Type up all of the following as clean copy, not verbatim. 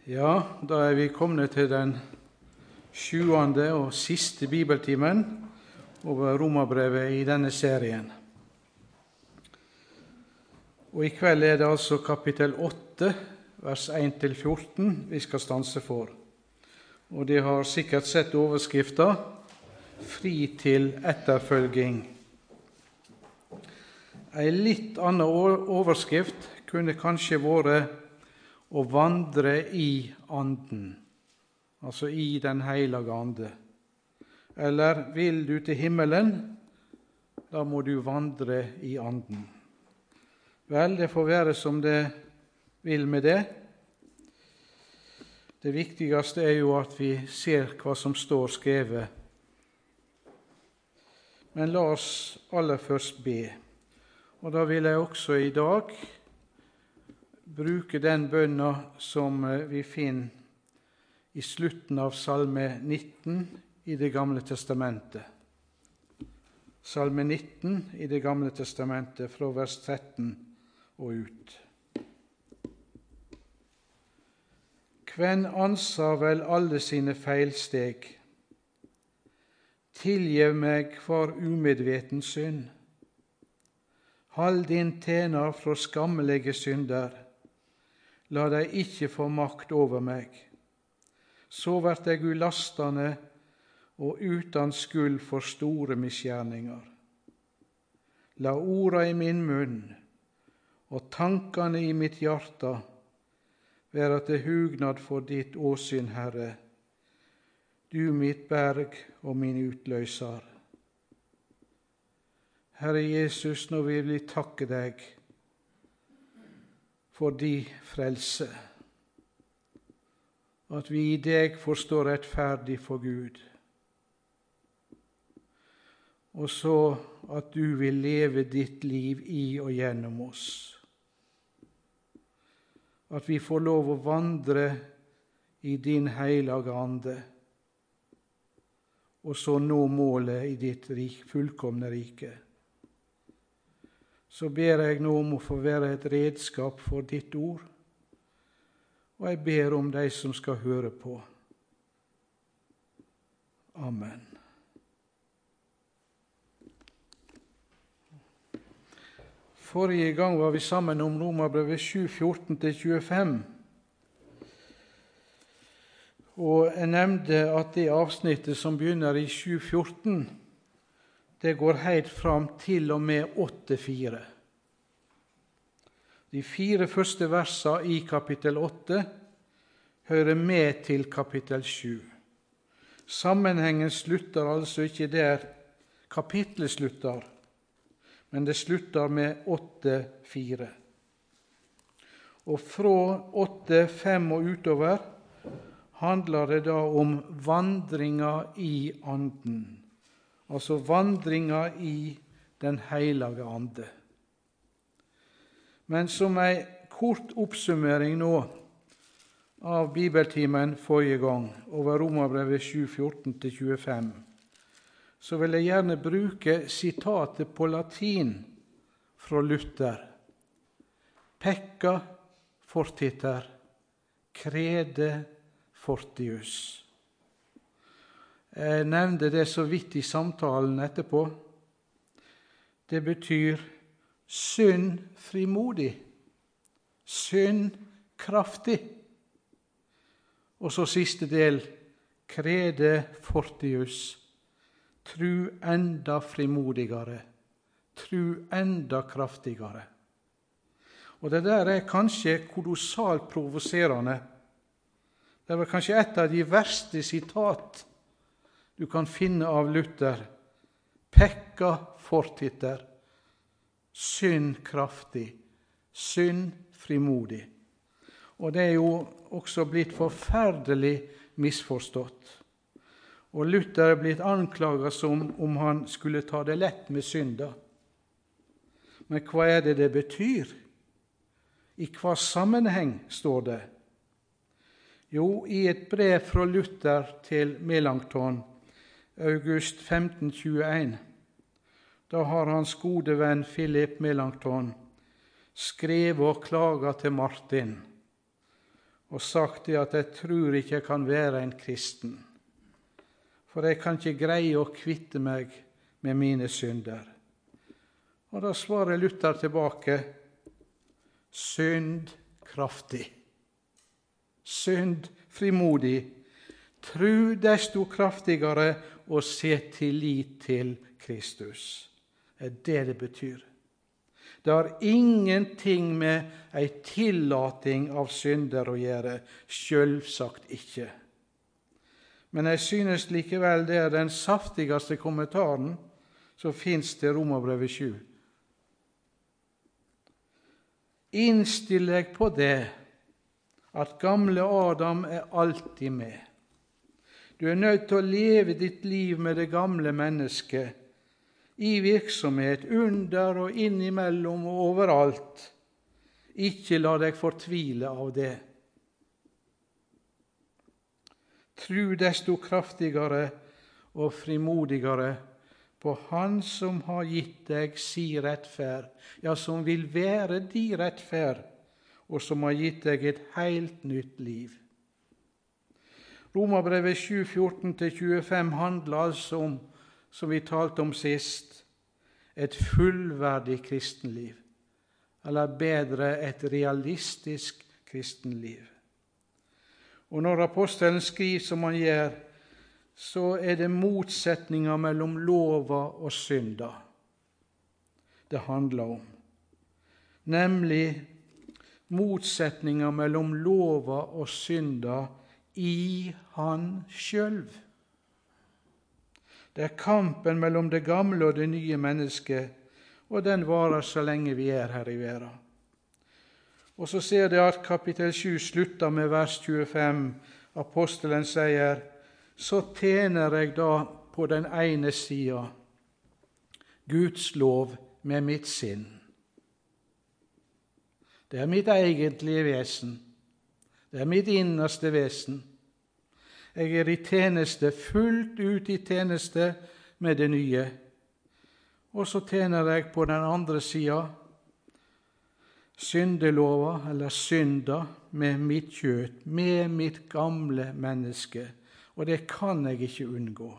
Ja, da er vi kommet til den 7. og siste bibeltimen over Romerbrevet i denne serien. Og i kveld er det altså kapittel 8, vers 1-14 vi skal stanse for. Og de har sikkert sett overskriften «Fri til etterfølging». En litt annen overskrift kunne kanskje vært «Å vandre i anden», altså i den hellige ande. Eller «Vil du til himmelen, da må du vandre i anden». Vel, det får være som det vil med det. Det viktigste er jo at vi ser hva som står skrevet. Men la oss aller først be. Og da vil jeg også i dag bruke den bønna som vi finner i slutten av Salme 19 i Det gamle testamentet. Salme 19 i Det gamle testamentet, fra vers 13 og ut. Hvem ansar vel alle sine feilsteg? Tilgjev meg for umedveten synd. Hald din tjener fra skammelige synder. La deg ikke få makt over meg. Så vert jeg ulastende og uten skyld for store misgjerninger. La orda i min munn og tankene i mitt hjerte være til hugnad for ditt åsyn, Herre, du mitt berg og min utløser. Herre Jesus, nå vil vi takke deg for di frelse, at vi i deg får stå rettferdig for Gud, og så at du vil leve ditt liv i og gjennom oss. At vi får lov å vandre i din hellige ande, og så nå målet i ditt fullkomne rike. Så ber jeg nå om å få være et redskap for ditt ord, og jeg ber om de som skal høre på. Amen. Forrige gang var vi sammen om Romerbrevet 7:14-25, og jeg nevnte at det avsnittet som begynner i 7:14, det går helt fram til og med 8:4. De 4 første versene i kapittel 8 hører med til kapittel 7. Sammenhengen slutter altså ikke der kapittelet slutter, men det slutter med 8:4. Og fra 8:5 og utover handler det da om vandringa i anden. Altså vandringa i den hellige ande. Men som en kort oppsummering nå av bibeltimen forrige gang, over Romerbrevet 7:14-25, så vil jeg gjerne bruke sitatet på latin fra Luther. Pecca fortiter, crede fortius. Jeg nevnte det så vidt i samtalen etterpå. Det betyr synd frimodig, synd kraftig. Og så siste del, crede fortius, tru enda frimodigere, tru enda kraftigere. Og det der er kanskje kolossalt provoserende. Det var kanskje et av de verste sitat du kan finne av Luther. Pecca fortiter, synd kraftig, synd frimodig. Og det er jo også blitt forferdelig misforstått. Og Luther er blitt anklaget som om han skulle ta det lett med synda. Men hva er det betyr? I hva sammenheng står det? Jo, i et brev fra Luther til Melanchthon, august 1521, da har hans gode venn Philip Melanchthon skrevet og klaget til Martin og sagt det at jeg tror ikke jeg kan være en kristen, for jeg kan ikke greie å kvitte meg med mine synder. Og da svarer Luther tilbake, synd kraftig, synd frimodig, tru desto kraftigere og se til lit til Kristus. Det er det betyr. Det har ingenting med ei tillating av synder å gjøre, selvsagt ikke. Men jeg synes likevel det er den saftigste kommentaren som finnes til Romerbrevet 7. Innstill deg på det, at gamle Adam er alltid med. Du er nødt til å leve ditt liv med det gamle mennesket, i virksomhet, under og innimellom og overalt. Ikke la deg fortvile av det. Tru desto kraftigere og frimodigere på Han som har gitt deg si rettferd, ja, som vil være di rettferd, og som har gitt deg et helt nytt liv. Romerbrevet 7, 14-25 handler altså om, som vi talte om sist, et fullverdig kristenliv, eller bedre et realistisk kristenliv. Og når apostelen skriver som han gjør, så er det motsetninger mellom lova og synda det handler om. Nemlig motsetninger mellom lova og synda i han sjølv. Det er kampen mellom det gamle og det nye mennesket, og den varer så lenge vi er her i verden. Og så ser det at kapittel 7 slutter med vers 25. Apostelen sier, så tjener jeg da på den ene sida Guds lov med mitt sinn. Det er mitt egentlige vesen. Det er mitt innerste vesen. Jeg er i tjeneste, fullt ut i tjeneste med det nye. Og så tjener jeg på den andre sida syndelova, eller synda, med mitt kjøtt, med mitt gamle menneske. Og det kan jeg ikke unngå.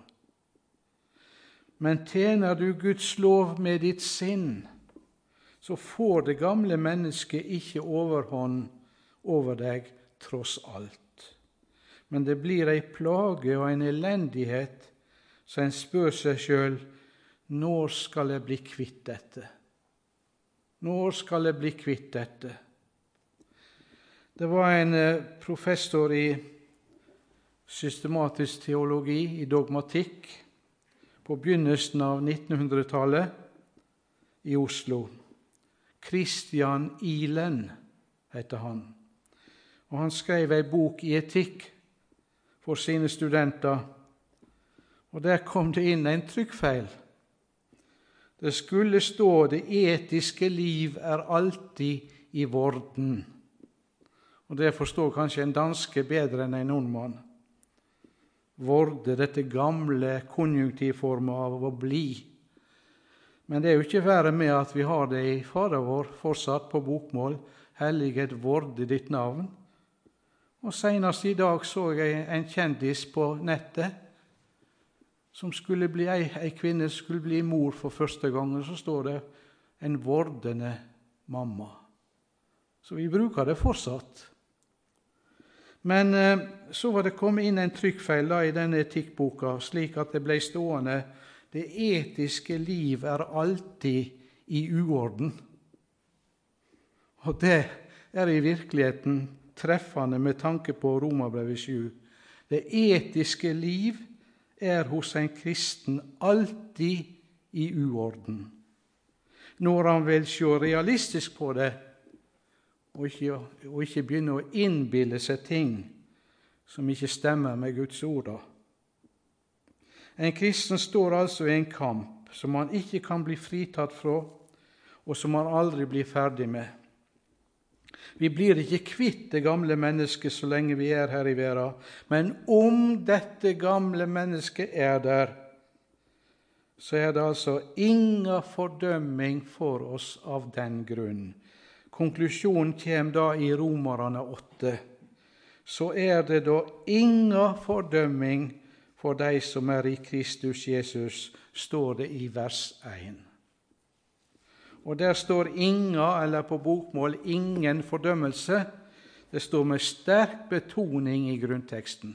Men tjener du Guds lov med ditt sinn, så får det gamle mennesket ikke overhånd over deg tross alt. Men det blir ei plage og en elendighet, så en spør seg sjøl, når skal jeg bli kvitt dette? Når skal jeg bli kvitt dette? Det var en professor i systematisk teologi, i dogmatikk, på begynnelsen av 1900-tallet i Oslo. Christian Ihlen heter han. Og han skrev ei bok i etikk for sine studenter, og der kom det inn en trykkfeil. Det skulle stå, det etiske liv er alltid i vorden. Og det forstår kanskje en danske bedre enn en nordmann. Vorde, dette gamle konjunktivformet av å bli. Men det er jo ikke verre med at vi har det i Fader vår fortsatt på bokmål, helliget vorde ditt navn. Og senest i dag så jeg en kjendis på nettet, som skulle bli ei kvinne skulle bli mor for første gang, og så står det en vordende mamma. Så vi bruker det fortsatt. Men så var det kommet inn en trykkfeil da, i denne etikkboka, slik at det ble stående det etiske liv er alltid i uorden. Og det er i virkeligheten treffende med tanke på Romerbrevet 7. Det etiske liv er hos en kristen alltid i uorden. Når han vil se realistisk på det, og ikke begynne å innbille seg ting som ikke stemmer med Guds ord. En kristen står altså i en kamp som han ikke kan bli fritatt fra, og som han aldri blir ferdig med. Vi blir ikke kvitt det gamle mennesket så lenge vi er her i verden, men om dette gamle mennesket er der, så er det altså ingen fordømming for oss av den grunn. Konklusjonen kommer da i Romerne 8. så er det da ingen fordømming for de som er i Kristus Jesus, står det i vers 1. Og der står inga, eller på bokmål ingen fordømmelse. Det står med sterk betoning i grunnteksten.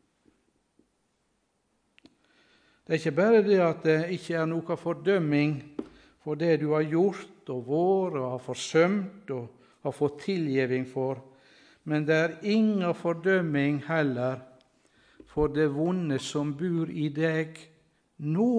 Det er ikke bare det at det ikke er noe fordømming for det du har gjort og vært og har forsømt og har fått tilgivning for, men det er ingen fordømming heller for det vonde som bor i deg nå,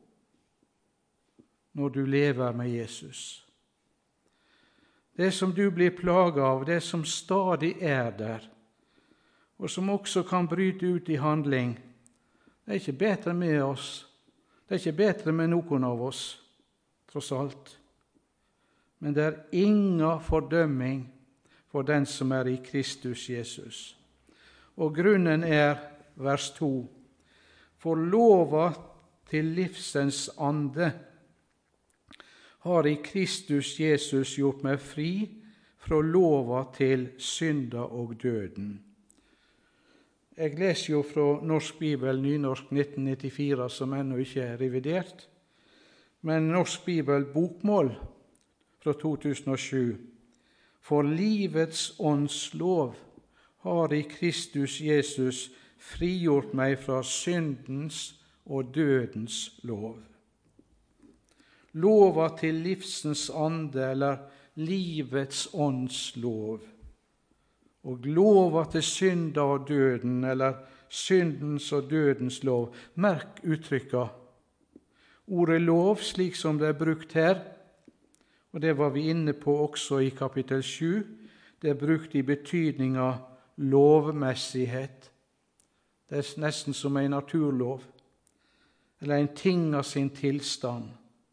når du lever med Jesus. Det som du blir plaget av, det som stadig er der, og som også kan bryte ut i handling, det er ikke bedre med oss, det er ikke bedre med noen av oss, tross alt. Men det er ingen fordømming for den som er i Kristus Jesus. Og grunnen er vers 2. For lova til livsens ande har i Kristus Jesus gjort meg fri fra lova til synda og døden. Jeg leser jo fra Norsk Bibel, Nynorsk 1994, som ennå ikke er revidert, men Norsk Bibel bokmål fra 2007. For livets åndslov har i Kristus Jesus frigjort meg fra syndens og dødens lov. Lova til livsens ande, eller livets åndslov, og lova til synda og døden, eller syndens og dødens lov. Merk uttrykka. Ordet lov, slik som det er brukt her, og det var vi inne på også i kapittel 7, det er brukt i betydninga lovmessighet. Det er nesten som en naturlov, eller en ting av sin tilstand.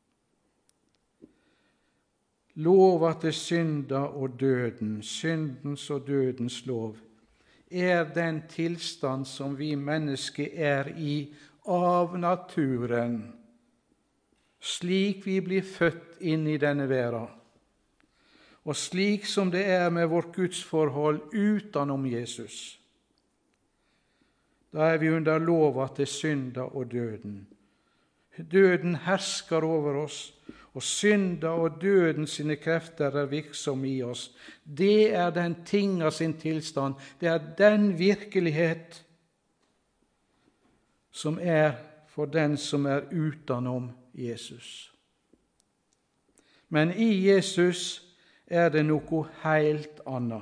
Lova til synda og døden, syndens og dødens lov, er den tilstand som vi mennesker er i av naturen, slik vi blir født inn i denne verden, og slik som det er med vårt gudsforhold utenom Jesus. Da er vi under lova til synda og døden. Døden hersker over oss, og synda og døden sine krefter er virksomme i oss. Det er den ting av sin tilstand, det er den virkelighet som er for den som er utenom Jesus. Men i Jesus er det noe helt annet.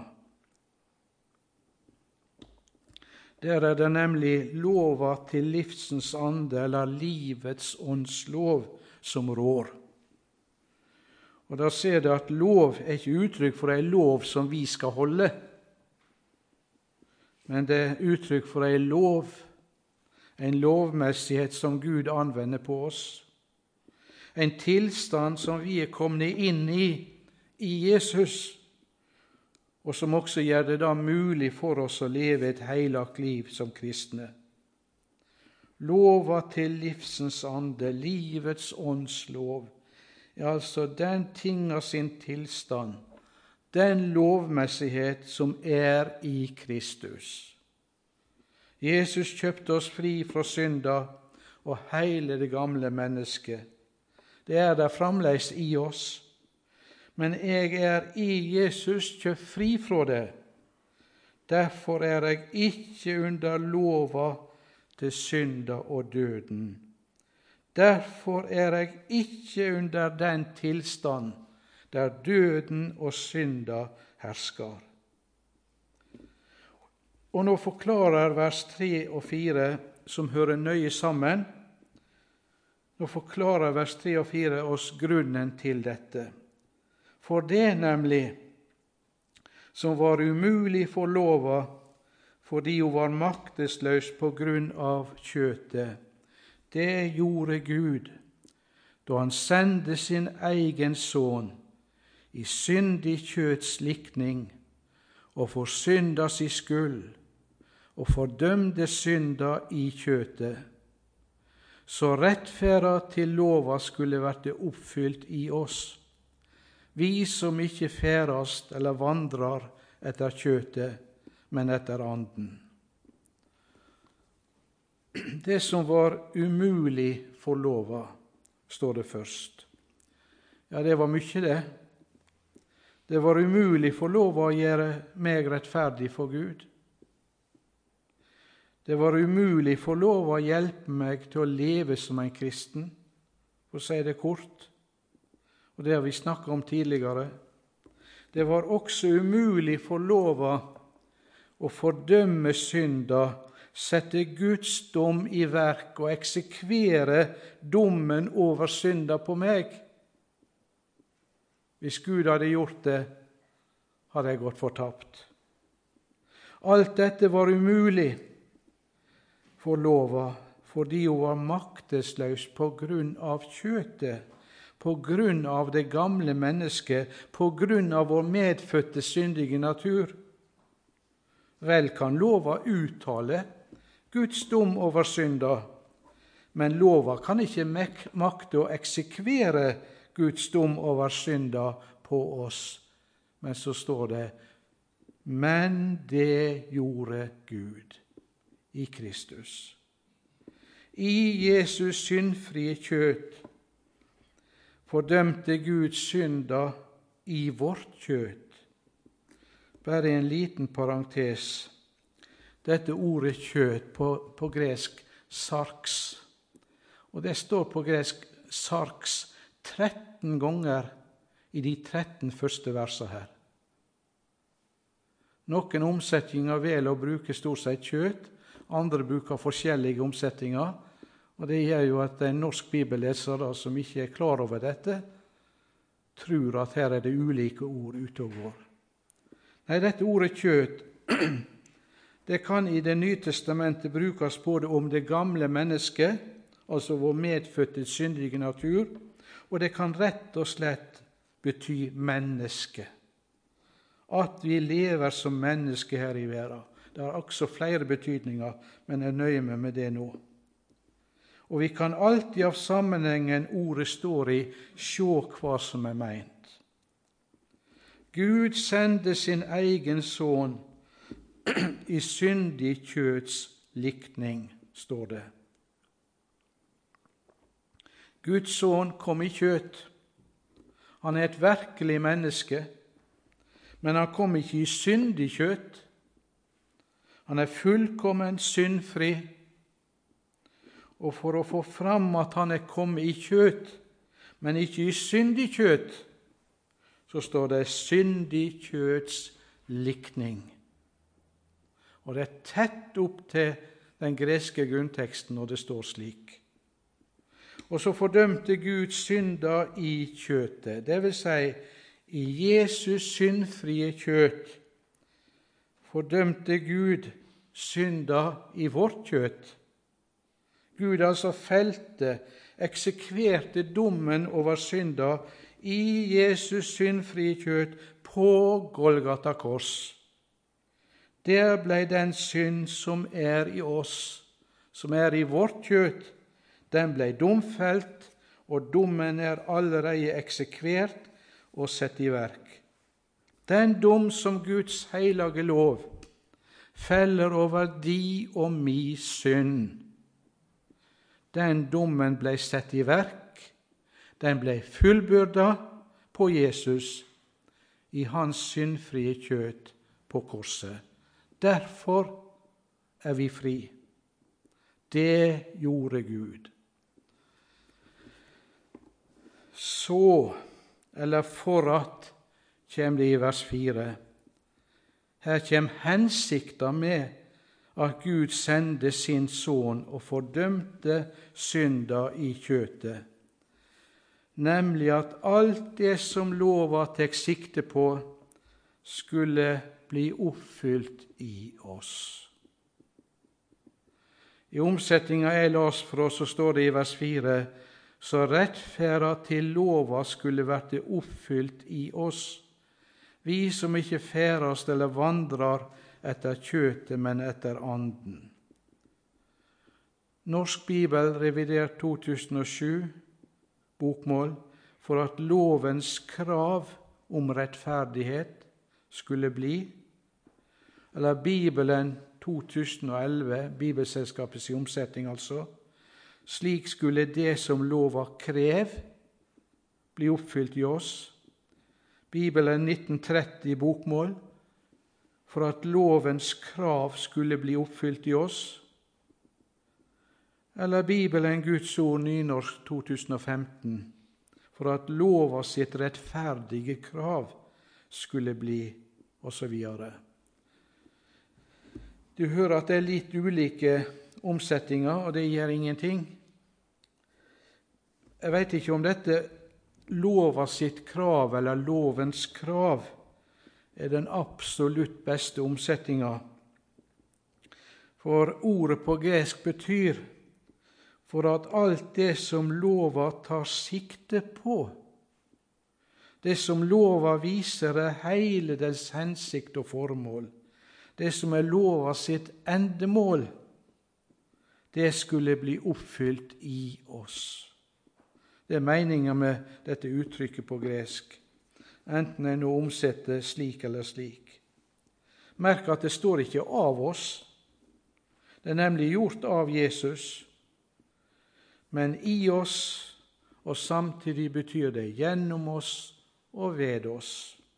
Der er det nemlig lova til livsens ande, eller livets åndslov, som rår. Og da ser det at lov er ikke uttrykk for en lov som vi skal holde, men det er uttrykk for en lovmessighet som Gud anvender på oss. En tilstand som vi er kommet inn i Jesus, og som også gjør det da mulig for oss å leve et helagt liv som kristne. Lova til livsens ande, livets åndslov, er altså den ting av sin tilstand, den lovmessighet som er i Kristus. Jesus kjøpte oss fri fra synda og hele det gamle mennesket. Det er der fremdeles i oss. Men jeg er i Jesus kjøpt fri fra det. Derfor er jeg ikke under lova til synda og døden. Derfor er jeg ikke under den tilstand der døden og synda hersker. Og nå forklarer vers 3 og 4, som hører nøye sammen, nå forklarer vers 3 og 4 oss grunnen til dette. For det nemlig, som var umulig for lova, fordi hun var maktesløs på grunn av kjøtet, det gjorde Gud, da han sendte sin egen sønn i syndig kjøts likning, og for synda si skyld, og fordømte synda i kjøtet, så rettferda til lova skulle verte oppfylt i oss, vi som ikke ferdast eller vandrar etter kjøtet, men etter anden. Det som var umulig for lova, står det først. Ja, det var mye det. Det var umulig for lova å gjøre meg rettferdig for Gud. Det var umulig for lova å hjelpe meg til å leve som en kristen, for å si det kort. Og det har vi snakket om tidligere. Det var også umulig for lova å fordømme synda, sette Guds dom i verk og eksekvere dommen over synda på meg. Hvis Gud hadde gjort det, hadde jeg gått fortapt. Alt dette var umulig for lova, fordi hun var maktesløs på grunn av kjøtet, på grunn av det gamle mennesket, på grunn av vår medfødte syndige natur. Vel kan lova uttale Guds dom over synda, men lova kan ikke makte å eksekvere Guds dom over synda på oss. Men så står det, men det gjorde Gud i Kristus. I Jesus syndfrie kjøt fordømte Gud synda i vårt kjøt. Bare en liten parentes. Dette ordet kjøt på gresk sarx, og det står på gresk sarx 13 ganger i de 13 første versene her. Noen omsetninger vel å bruke stort sett kjøt, andre bruker forskjellige omsetninger, og det gjør jo at en norsk bibelleser som ikke er klar over dette, tror at her er det ulike ord ute og går. Nei, dette ordet kjøt, det kan i Det nye testamentet brukes både om det gamle mennesket, altså vår medfødte syndige natur, og det kan rett og slett bety menneske. At vi lever som menneske her i verden. Det har også flere betydninger, men jeg nøyer meg med det nå. Og vi kan alltid av sammenhengen ordet står i se hva som er meint. Gud sendte sin egen sønn i syndig kjøts likning, står det. Guds sønn kom i kjøt. Han er et virkelig menneske, men han kom ikke i syndig kjøt. Han er fullkommen syndfri, og for å få fram at han er kommet i kjøt, men ikke i syndig kjøt, så står det syndig kjøts likning. Og det er tett opp til den greske grunnteksten når det står slik. Og så fordømte Gud synda i kjøtet, det vil si i Jesus syndfrie kjøt, fordømte Gud synda i vårt kjøt. Gud altså felte, eksekverte dommen over synda i Jesus syndfrie kjøt på Golgata kors. Der ble den synd som er i oss, som er i vårt kjøt, den ble domfelt, og dommen er allerede eksekvert og sett i verk. Den dom som Guds hellige lov feller over di og mi synd, den dommen ble sett i verk, den ble fullbyrda på Jesus i hans syndfrie kjøt på korset. Derfor er vi fri. Det gjorde Gud. Så, eller for at, kommer det i vers 4. Her kommer hensikta med at Gud sendte sin sønn og fordømte synda i kjøtet, nemlig at alt det som lova tek sikte på, skulle bli oppfylt i oss. I omsetninga jeg las fra, så står det i vers 4, så rettferda til lova skulle verte oppfylt i oss, vi som ikke færast eller vandrar etter kjøtet, men etter anden. Norsk Bibel, revidert 2007, bokmål, for at lovens krav om rettferdighet skulle bli, eller Bibelen 2011, Bibelselskapets omsetning altså. Slik skulle det som lova krev, bli oppfylt i oss. Bibelen 1930 bokmål, for at lovens krav skulle bli oppfylt i oss. Eller Bibelen Guds ord nynorsk 2015, for at lova sitt rettferdige krav skulle bli, og så videre. Du hører at det er litt ulike omsetninger, og det gjør ingenting. Jeg vet ikke om dette lova sitt krav, eller lovens krav, er den absolutt beste omsetninga. For ordet på gresk betyr for at alt det som lova tar sikte på, det som lova viser er hele dens hensikt og formål, det som er lova sitt endemål, det skulle bli oppfylt i oss. Det er meningen med dette uttrykket på gresk, enten en nå omsetter slik eller slik. Merk at det står ikke av oss, det er nemlig gjort av Jesus, men i oss, og samtidig betyr det gjennom oss og ved oss.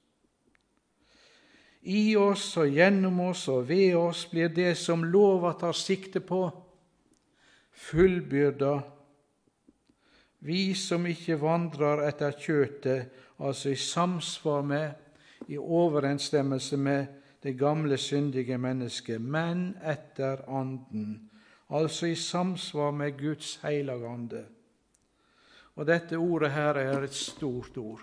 I oss og gjennom oss og ved oss blir det som lova tar sikte på, fullbyrda. Vi som ikke vandrer etter kjøtet, altså i samsvar med, i overensstemmelse med det gamle syndige mennesket, men etter anden, altså i samsvar med Guds hellige ande. Og dette ordet her er et stort ord.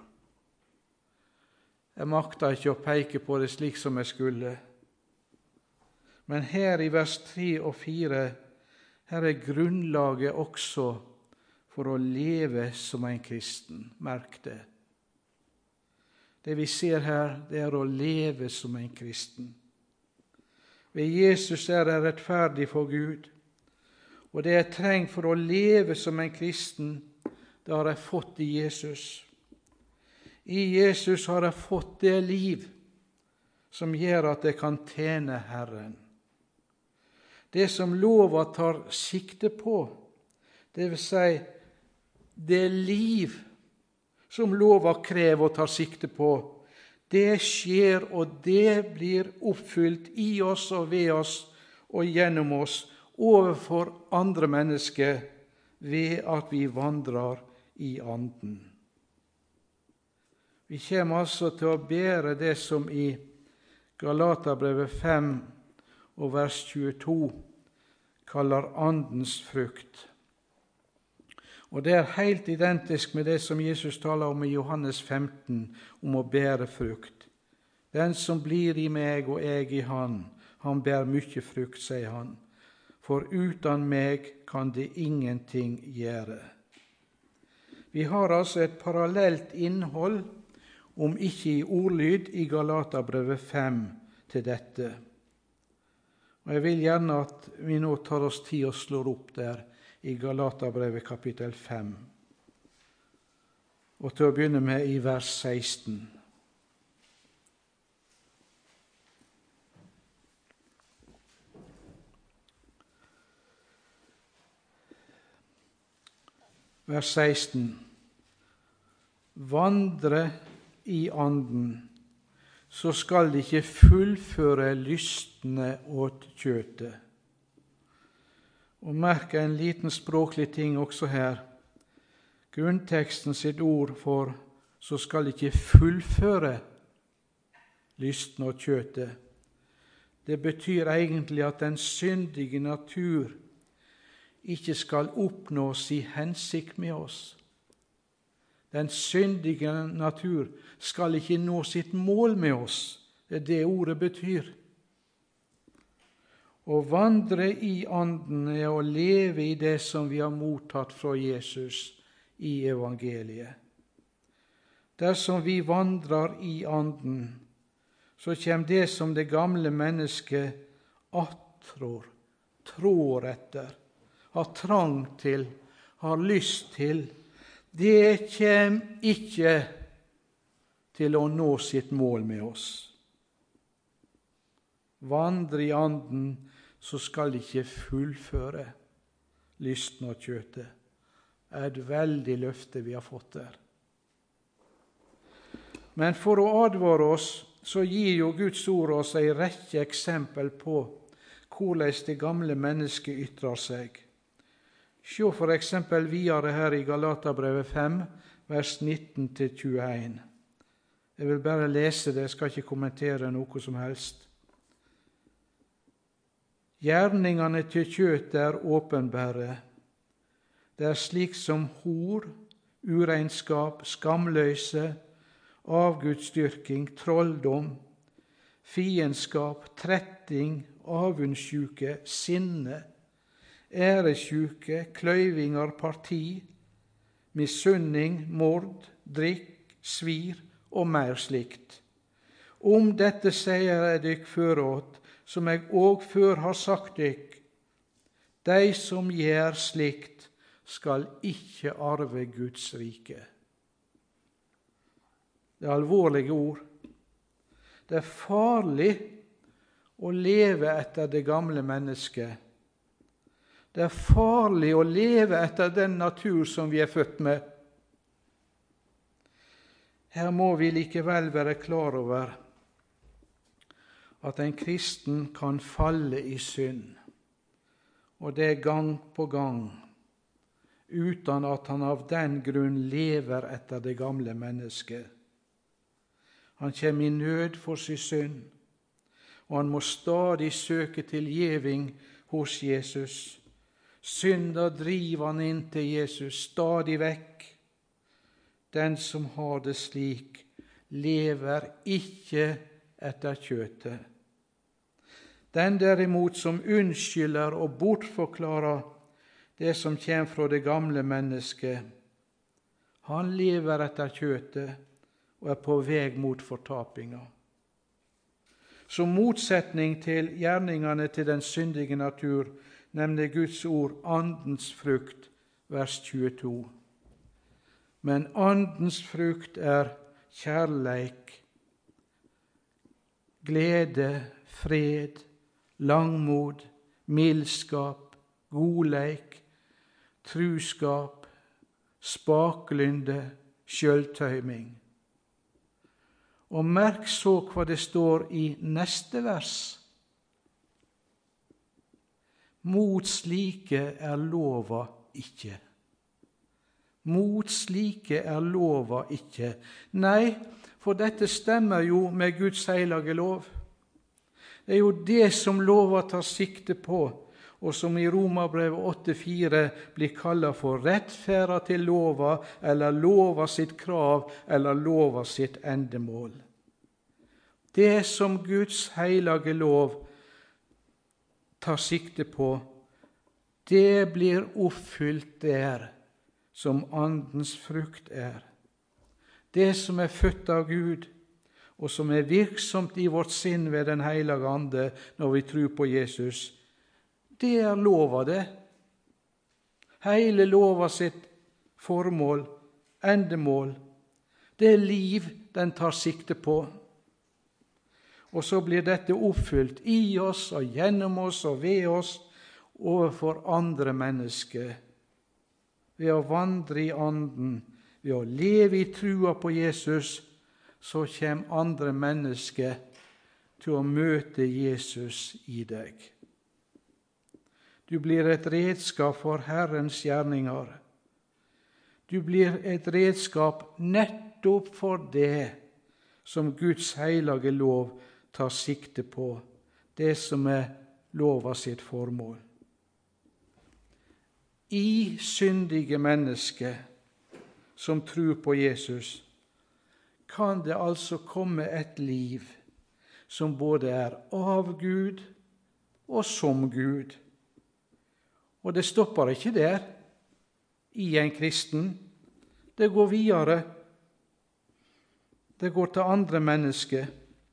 Jeg makter ikke å peke på det slik som jeg skulle. Men her i vers 3 og 4, her er grunnlaget også for å leve som en kristen. Merk det. Det vi ser her, det er å leve som en kristen. Ved Jesus er jeg rettferdig for Gud, og det jeg trenger for å leve som en kristen, det har jeg fått i Jesus. I Jesus har jeg fått det liv som gjør at jeg kan tjene Herren. Det som lova tar sikte på, det vil si det liv som lova krever og tar sikte på, det skjer, og det blir oppfylt i oss og ved oss og gjennom oss overfor andre mennesker ved at vi vandrer i anden. Vi kommer altså til å bære det som i Galaterbrevet 5 og vers 22 kaller andens frukt. Og det er helt identisk med det som Jesus taler om i Johannes 15, om å bære frukt. Den som blir i meg og jeg i han bærer mye frukt, sier han. For uten meg kan det ingenting gjøre. Vi har altså et parallelt innhold, om ikke i ordlyd, i Galaterbrevet 5 til dette. Og jeg vil gjerne at vi nå tar oss tid og slår opp der i Galaterbrevet kapittel 5. Og til å begynne med i vers 16. Vers 16. Vandre i anden, så skal de ikke fullføre lystne åt kjøtet. Og merk en liten språklig ting også her. Grunnteksten sitt ord for så skal de ikke fullføre lystne åt kjøtet. Det betyr egentlig at den syndige natur ikke skal oppnås i hensikt med oss. Den syndige natur skal ikke nå sitt mål med oss. Det er det ordet betyr. Å vandre i anden er å leve i det som vi har mottatt fra Jesus i evangeliet. Dersom vi vandrer i anden, så kommer det som det gamle mennesket trår etter, har trang til, har lyst til, det kommer ikke til å nå sitt mål med oss. vandre i anden, så skal de ikke fullføre lysten og kjøtet. Det er et veldig løfte vi har fått der. Men for å advare oss, så gir jo Guds ord oss en rekke eksempel på hvordan det gamle mennesket ytrer seg. Se for eksempel videre her i Galaterbrevet 5, vers 19-21. Jeg vil bare lese det, jeg skal ikke kommentere noe som helst. Gjerningene til kjøtet er åpenbare. Det er slik som hor, uregnskap, skamløse, avgudsdyrking, trolldom, fiendskap, tretting, avundsjuke, sinne, æresjuke, kløyvinger, parti, misunning, mord, drikk, svir og mer slikt. Om dette sier jeg dykk føråt, som jeg òg før har sagt dykk, de som gjør slikt, skal ikke arve Guds rike. Det er alvorlige ord. Det er farlig å leve etter det gamle mennesket. Det er farlig å leve etter den natur som vi er født med. Her må vi likevel være klar over at en kristen kan falle i synd, og det er gang på gang, uten at han av den grunn lever etter det gamle mennesket. Han kommer i nød for sin synd, og han må stadig søke tilgjeving hos Jesus. Synda driver han inn til Jesus stadig vekk. Den som har det slik, lever ikke etter kjøtet. Den derimot som unnskylder og bortforklarer det som kommer fra det gamle mennesket, han lever etter kjøtet og er på vei mot fortapinga. Som motsetning til gjerningene til den syndige natur nevner Guds ord andens frukt, vers 22. Men andens frukt er kjærleik, glede, fred, langmod, mildskap, godleik, truskap, spaklynde, sjølvtøyming. Og merk så hva det står i neste vers. Mot slike er lova ikke. Mot slike er lova ikke. Nei, for dette stemmer jo med Guds hellige lov. Det er jo det som lova tar sikte på, og som i Romerbrevet 8,4 blir kallet for rettferda til lova, eller lova sitt krav, eller lova sitt endemål. Det som Guds hellige lov tar sikte på, det blir oppfylt der som andens frukt er. Det som er født av Gud, og som er virksomt i vårt sinn ved den hellige ande når vi tror på Jesus, det er lova det. Hele lova sitt formål, endemål, det er liv den tar sikte på. Og så blir dette oppfylt i oss og gjennom oss og ved oss overfor andre mennesker. Ved å vandre i anden, ved å leve i trua på Jesus, så kommer andre mennesker til å møte Jesus i deg. Du blir et redskap for Herrens gjerninger. Du blir et redskap nettopp for det som Guds hellige lov tar sikte på, det som er lova sitt formål. I syndige mennesker som tror på Jesus, kan det altså komme et liv som både er av Gud og som Gud. Og det stopper ikke der i en kristen. Det går videre. Det går til andre mennesker.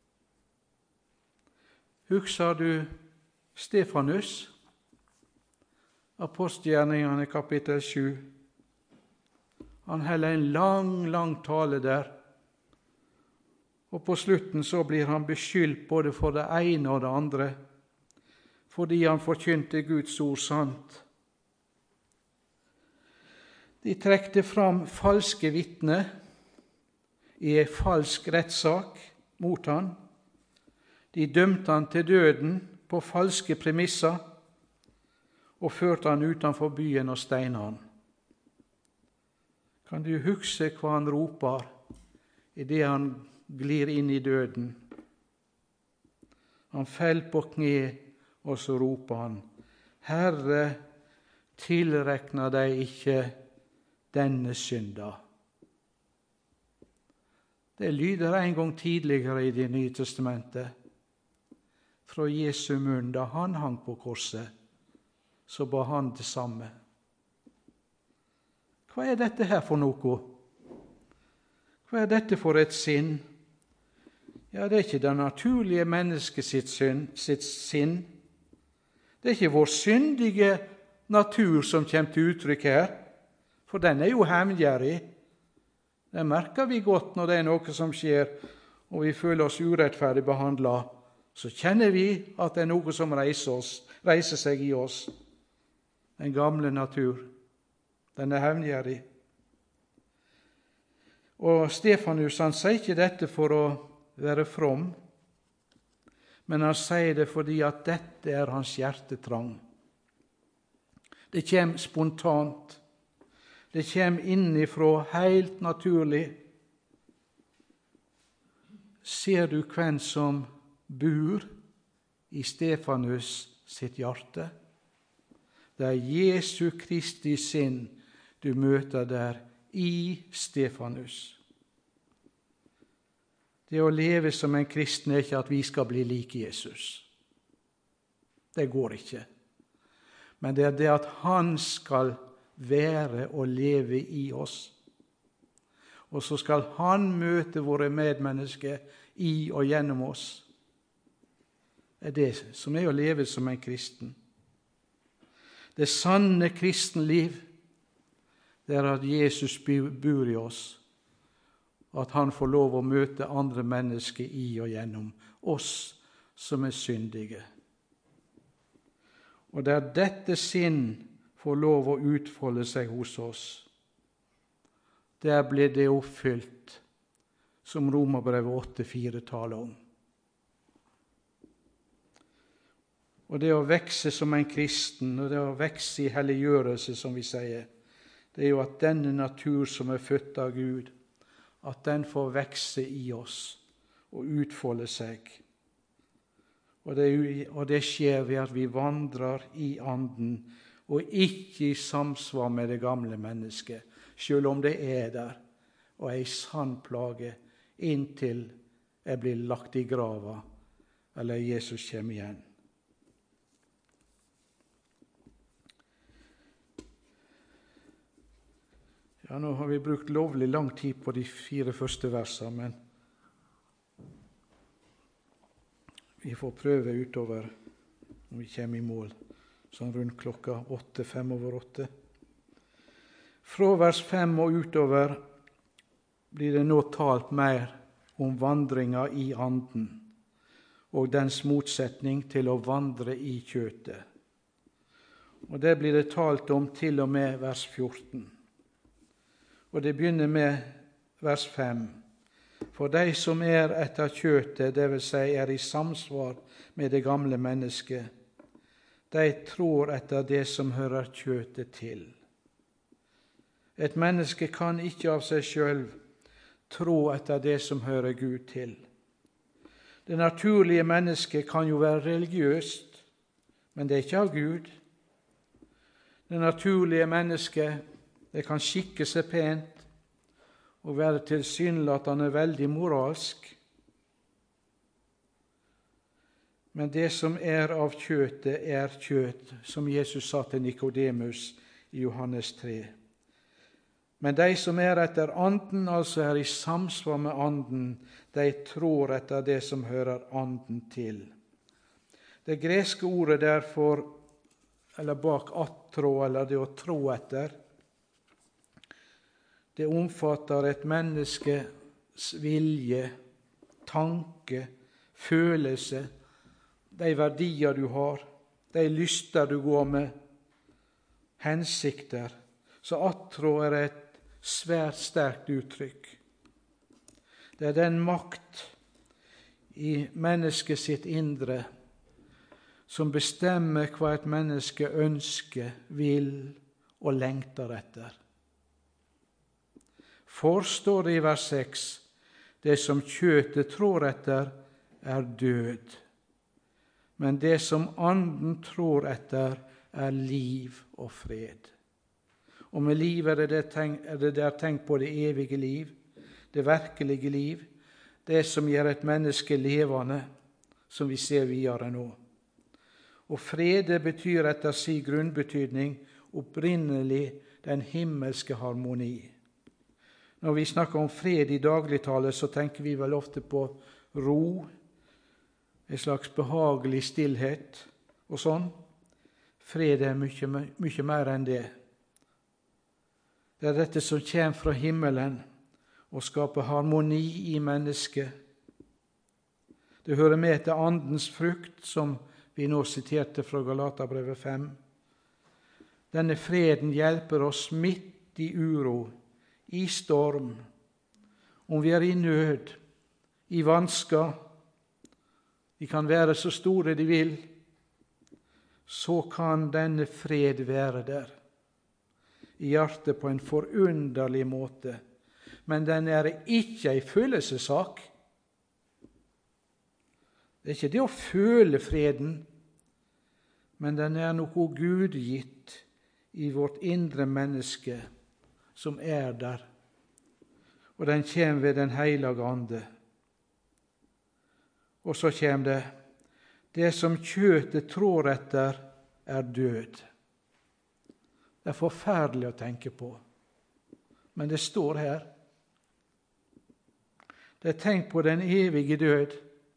Husker du Stefanus? Apostelgjerningene kapittel 7. Han holder en lang tale der. Og på slutten så blir han beskyldt både for det ene og det andre, fordi han forkynte Guds ord sant. De trekte fram falske vitner i en falsk rettssak mot han. De dømte han til døden på falske premisser og førte han utenfor byen og steinet han. Kan du huske hva han roper i det han glir inn i døden? Han fell på kne, og så roper han, Herre, tilrekna deg ikke denne synda. Det lyder en gang tidligere i Det nye testamentet, fra Jesu munn, da han hang på korset, så ba han det samme. Hva er dette her for noe? Hva er dette for et sinn? Ja, det er ikke det naturlige mennesket sitt sinn. Det er ikke vår syndige natur som kommer til uttrykk her, for den er jo hevngjerrig. Det merker vi godt når det er noe som skjer, og vi føler oss urettferdig behandlet. Så kjenner vi at det er noe som reiser seg i oss. Den gamle natur, den er hevngjerrig. Og Stefanus, han sier ikke dette for å være from, men han sier det fordi at dette er hans hjertetrang. Det kommer spontant. Det kommer innifra, helt naturlig. Ser du hvem som bor i Stefanus sitt hjerte? Det er Jesu Kristi sinn du møter der i Stefanus. Det å leve som en kristen er ikke at vi skal bli lik Jesus. Det går ikke. Men det er det at han skal være og leve i oss. Og så skal han møte våre medmennesker i og gjennom oss. Det er det som er å leve som en kristen. Det sanne kristenliv, det er at Jesus bor i oss, og at han får lov å møte andre mennesker i og gjennom oss som er syndige. Og der dette sinn får lov å utfolde seg hos oss, der blir det oppfylt, som Romerbrevet 8:4 taler om. Og det å vekse som en kristen, og det å vekse i helliggjørelse, som vi sier, det er jo at denne natur som er født av Gud, at den får vekse i oss og utfolde seg. Og det skjer ved at vi vandrer i anden, og ikke i samsvar med det gamle mennesket, selv om det er der, og er en sann plage, inntil jeg blir lagt i grava, eller Jesus kommer igjen. Ja, nå har vi brukt lovlig lang tid på de 4 første versene, men vi får prøve utover når vi kommer i mål, sånn rundt klokka 8:05. Fra vers 5 og utover blir det nå talt mer om vandringa i anden og dens motsetning til å vandre i kjøtet. Og det blir det talt om til og med vers 14. Og det begynner med vers 5. For de som er etter kjøtet, det vil si er i samsvar med det gamle mennesket, de tror etter det som hører kjøtet til. Et menneske kan ikke av seg selv tro etter det som hører Gud til. Det naturlige mennesket kan jo være religiøst, men det er ikke av Gud. Det naturlige mennesket, det kan skikke seg pent og være tilsynelatende veldig moralsk. Men det som er av kjøtet, er kjøtt, som Jesus sa til Nikodemus i Johannes 3. Men de som er etter anden, altså er i samsvar med anden, de tror etter det som hører anden til. Det greske ordet derfor, eller bak attro, eller det å tro etter, det omfatter et menneskes vilje, tanke, følelse, de verdier du har, de lyster du går med, hensikter, så attro er et svært sterkt uttrykk. Det er den makt i mennesket sitt indre som bestemmer hva et menneske ønsker, vil og lengter etter. Forstår det i vers 6, det som kjøtet tror etter, er død, men det som anden tror etter, er liv og fred. Og med liv er det der tenkt på det evige liv, det virkelige liv, det som gjør et menneske levende, som vi ser videre nå. Og fred betyr etter sin grunnbetydning opprinnelig den himmelske harmoni. Når vi snakker om fred i dagligtale, så tenker vi vel ofte på ro, en slags behagelig stillhet og sånn. Fred er mye mer enn det. Det er dette som kommer fra himmelen og skaper harmoni i mennesket. Det hører med til andens frukt, som vi nå siterte fra Galaterbrevet 5. Denne freden hjelper oss midt i uro, i storm, om vi er i nød, i vansker. De kan være så store de vil, så kan denne fred være der i hjertet på en forunderlig måte. Men den er ikke en følelsessak. Det er ikke det å føle freden, men den er noe Gud gitt i vårt indre menneske, som er der, og den kommer ved den hellige ande. Og så kommer det som kjøtet tror etter, er død. Det er forferdelig å tenke på, men det står her. Det er tenkt på den evige død,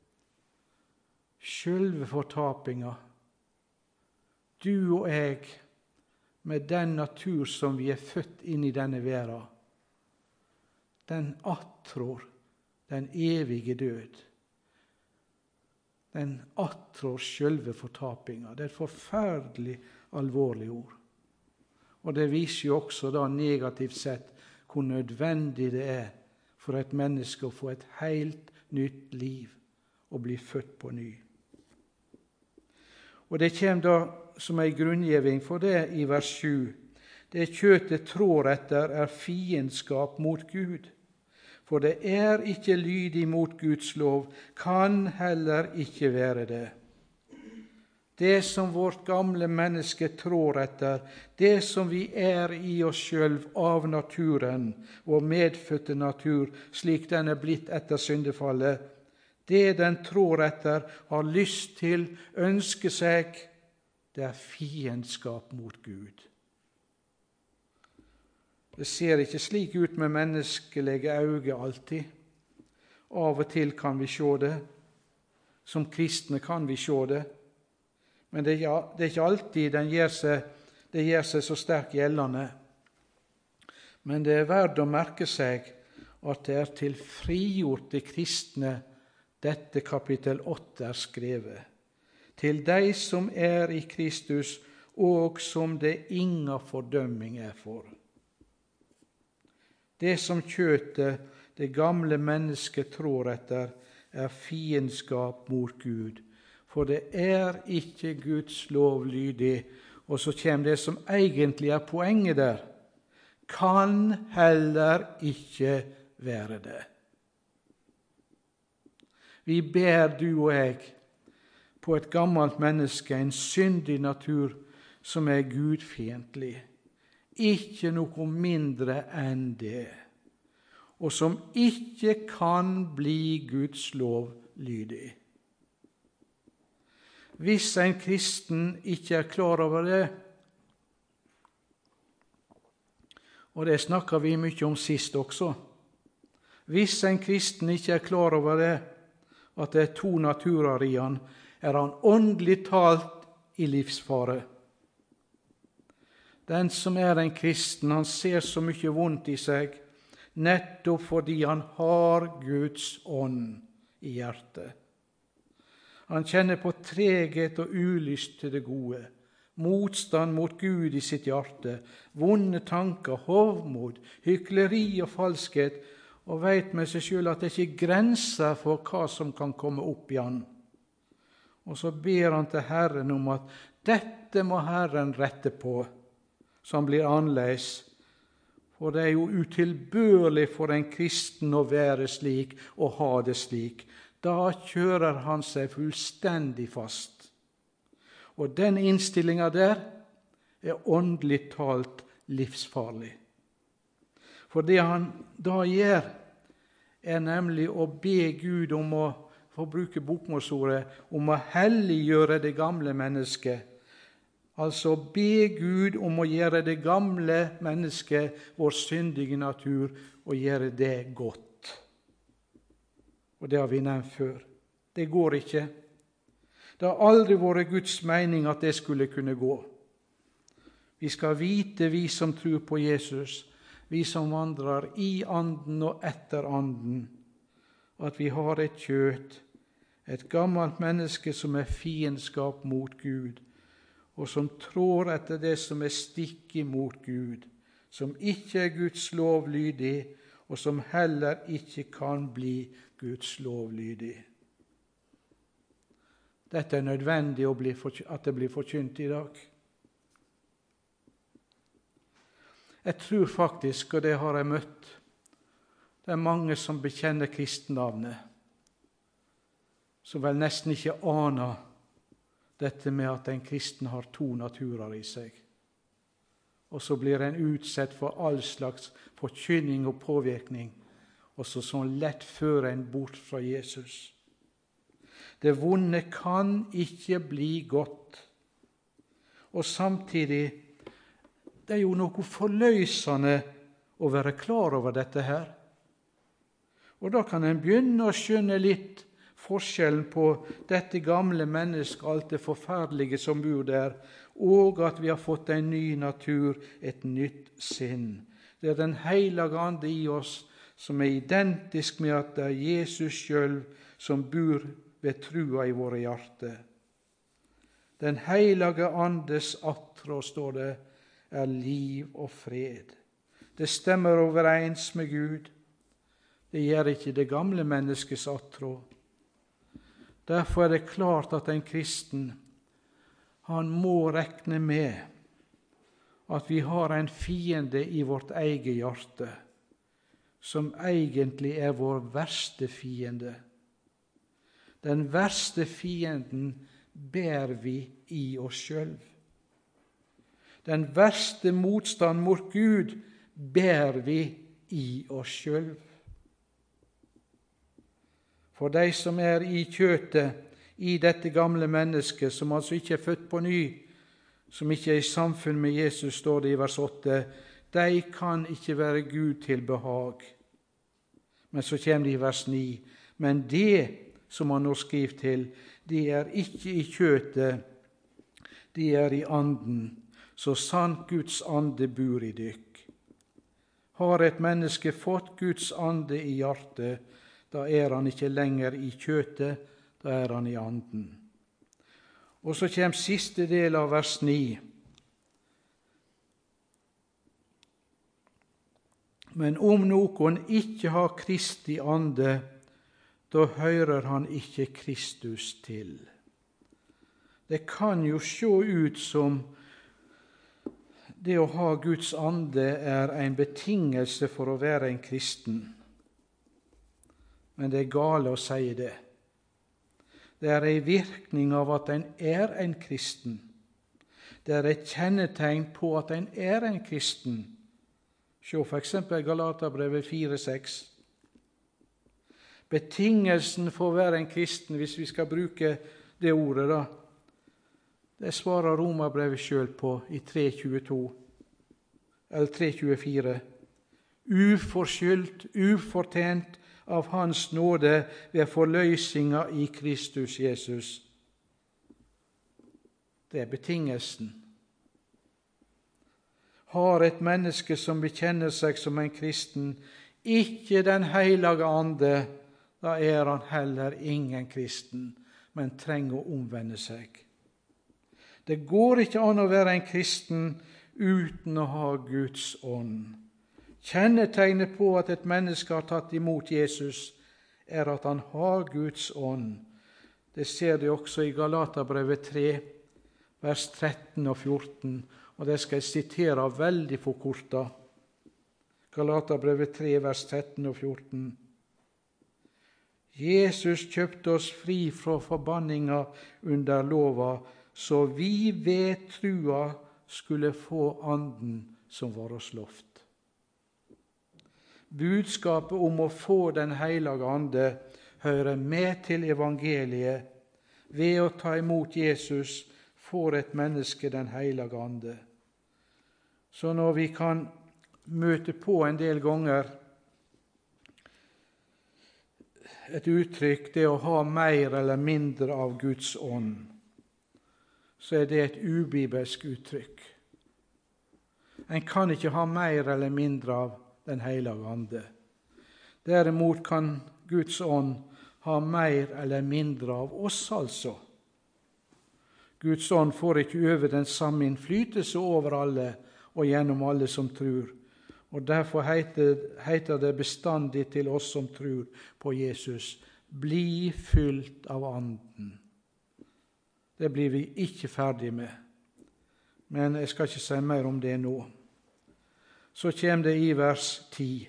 selve fortapinga. Du og jeg, med den natur som vi er født inn i denne verden, den attrår den evige død. Den attrår selve fortapinga. Det er et forferdelig alvorlig ord. Og det viser jo også da negativt sett hvor nødvendig det er for et menneske å få et helt nytt liv og bli født på ny. Og det kommer da som en grunngjeving for det i vers 7. Det kjøtet trår etter er fiendskap mot Gud. For det er ikke lydig mot Guds lov, kan heller ikke være det. Det som vårt gamle menneske trår etter, det som vi er i oss selv av naturen, vår medfødte natur, slik den er blitt etter syndefallet, det den trår etter, har lyst til, ønsker seg, det er fiendskap mot Gud. Det ser ikke slik ut med menneskelige øyne alltid. Av og til kan vi se det. Som kristne kan vi se det. Men det er ikke alltid det gjør seg så sterkt gjeldende. Men det er verdt å merke seg at det er til frigjorte kristne dette kapittel 8 er skrevet. Til de som er i Kristus, og som det inga fordømming er for. Det som kjøtet, det gamle mennesket, tror etter, er fiendskap mot Gud. For det er ikke Guds lov lydig. Og så kommer det som egentlig er poenget der. Kan heller ikke være det. Vi ber, du og jeg, på et gammelt menneske, en syndig natur som er gudfiendtlig. Ikke noe mindre enn det, og som ikke kan bli Guds lov lydig. Hvis en kristen ikke er klar over det, og det snakket vi mye om sist også, hvis en kristen ikke er klar over det, at det er to naturer i han, er han åndelig talt i livsfare. Den som er en kristen, han ser så mye vondt i seg, nettopp fordi han har Guds ånd i hjertet. Han kjenner på treghet og ulyst til det gode, motstand mot Gud i sitt hjerte, vonde tanker, hovmod, hykleri og falskhet, og vet med seg selv at det ikke er grenser for hva som kan komme opp i han. Og så ber han til Herren om at dette må Herren rette på, så han blir annerledes. For det er jo utilbørlig for en kristen å være slik og ha det slik. Da kjører han seg fullstendig fast. Og den innstillingen der er åndelig talt livsfarlig. For det han da gjør, er nemlig å be Gud om å, for å bruke bokmålsordet, om å helliggjøre det gamle mennesket. Altså be Gud om å gjøre det gamle mennesket, vår syndige natur, og gjøre det godt. Og det har vi nevnt før. Det går ikke. Det har aldri vært Guds mening at det skulle kunne gå. Vi skal vite, vi som tror på Jesus, vi som vandrer i anden og etter anden, at vi har et kjøtt, et gammelt menneske som er fiendskap mot Gud, og som trår etter det som er stikk imot Gud, som ikke er Guds lovlydig, og som heller ikke kan bli Guds lovlydig. Dette er nødvendig at det blir forkynt i dag. Jeg tror faktisk, og det har jeg møtt, det er mange som bekjenner kristennavnet, som vel nesten ikke aner dette med at en kristen har to naturer i seg. Og så blir en utsatt for all slags forkynning og påvirkning, og så sånn lett fører en bort fra Jesus. Det vonde kan ikke bli godt. Og samtidig, det er jo noe forløsende å være klar over dette her. Og da kan en begynne å skjønne litt forskjellen på dette gamle mennesket, alt det forferdelige som bor der, og at vi har fått en ny natur, et nytt sinn. Det er Den hellige Ande i oss som er identisk med at det er Jesus selv som bor ved trua i våre hjerter. Den hellige Andes attråd, står det, er liv og fred. Det stemmer overens med Gud. Det gjør ikke det gamle menneskets attråd. Derfor er det klart at en kristen, han må regne med at vi har en fiende i vårt eget hjerte, som egentlig er vår verste fiende. Den verste fienden bærer vi i oss selv. Den verste motstand mot Gud bærer vi i oss selv. For de som er i kjøtet, i dette gamle mennesket, som altså ikke er født på ny, som ikke er i samfunn med Jesus, står det i vers 8, de kan ikke være Gud til behag. Men så kommer det i vers 9, men det som han nå skriver til, de er ikke i kjøtet, de er i anden, så sant Guds ande bor i dykk. Har et menneske fått Guds ande i hjertet, da er han ikke lenger i kjøtet, da er han i anden. Og så kommer siste del av vers 9. Men om noen ikke har Kristi ande, da hører han ikke Kristus til. Det kan jo se ut som det å ha Guds ande er en betingelse for å være en kristen. Men det er gale å si det. Det er en virkning av at en er en kristen. Det er et kjennetegn på at en er en kristen. Se for eksempel Galaterbrevet 4,6. Betingelsen for å være en kristen, hvis vi skal bruke det ordet da, det svarer Romerbrevet selv på i 3,22 eller 3,24. Uforskyldt, ufortjent av Hans nåde ved forløsninga i Kristus Jesus. Det er betingelsen. Har et menneske som bekjenner seg som en kristen, ikke Den hellige ande, da er han heller ingen kristen, men trenger å omvende seg. Det går ikke an å være en kristen uten å ha Guds ånd. Kjennetegnet på at et menneske har tatt imot Jesus, er at han har Guds ånd. Det ser du også i Galaterbrevet 3, vers 13 og 14, og det skal jeg sitere veldig forkortet. Galaterbrevet 3, vers 13 og 14. Jesus kjøpte oss fri fra forbanninga under lova, så vi ved trua skulle få anden som var oss lovt. Budskapet om å få Den hellige ande hører med til evangeliet. Ved å ta imot Jesus får et menneske Den hellige ande. Så når vi kan møte på en del ganger et uttrykk, det å ha mer eller mindre av Guds ånd, så er det et ubibelsk uttrykk. En kan ikke ha mer eller mindre av Den hellige ande. Derimot kan Guds ånd ha mer eller mindre av oss, altså. Guds ånd får ikke øve den samme innflytelse over alle og gjennom alle som tror, og derfor heter det bestandig til oss som tror på Jesus: bli fylt av anden. Det blir vi ikke ferdig med, men jeg skal ikke si mer om det nå. Så kommer det i vers 10.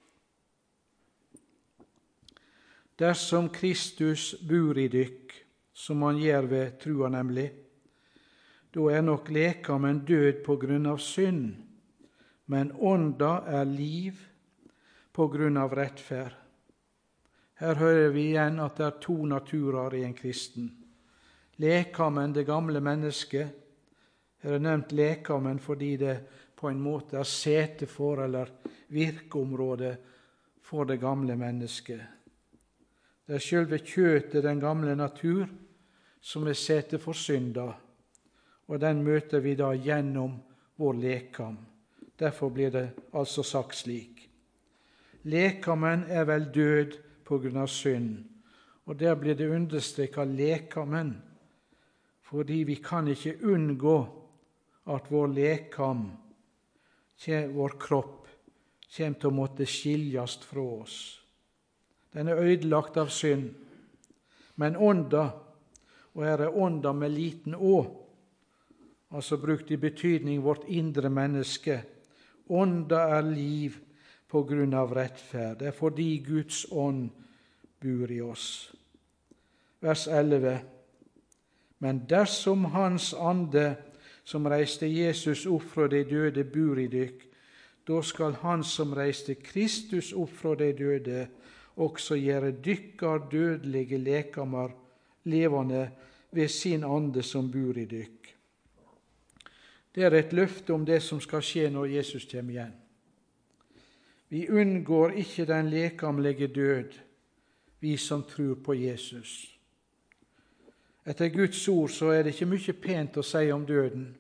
Dersom Kristus bor i dykk, som han gjør ved trua nemlig, da er nok lekamen død på grunn av synd, men ånda er liv på grunn av rettferd. Her hører vi igjen at det er to naturer i en kristen. Lekamen, det gamle mennesket. Her er nevnt lekamen fordi det på en måte er sete for, eller virkeområde for det gamle mennesket. Det er selve kjøtet, den gamle natur, som er sete for synda, og den møter vi da gjennom vår lekam. Derfor blir det altså sagt slik: lekamen er vel død på grunn av synd, og der blir det understreket lekamen, fordi vi kan ikke unngå at vår lekam, vår kropp, kommer til å måtte skiljes fra oss. Den er ødelagt av synd. Men ånda, og her er ånda med liten å, altså brukt i betydning vårt indre menneske, ånda er liv på grunn av rettferd. Det er fordi Guds ånd bor i oss. Vers 11. Men dersom Hans ande, som reiste Jesus opp fra de døde, bor i dykk, da skal Han som reiste Kristus opp fra de døde, også gjøre dykkar dødelige lekamer levende ved sin ande som bor i dykk. Det er et løfte om det som skal skje når Jesus kommer igjen. Vi unngår ikke den lekamlige død, vi som tror på Jesus. Etter Guds ord så er det ikke mye pent å si om døden.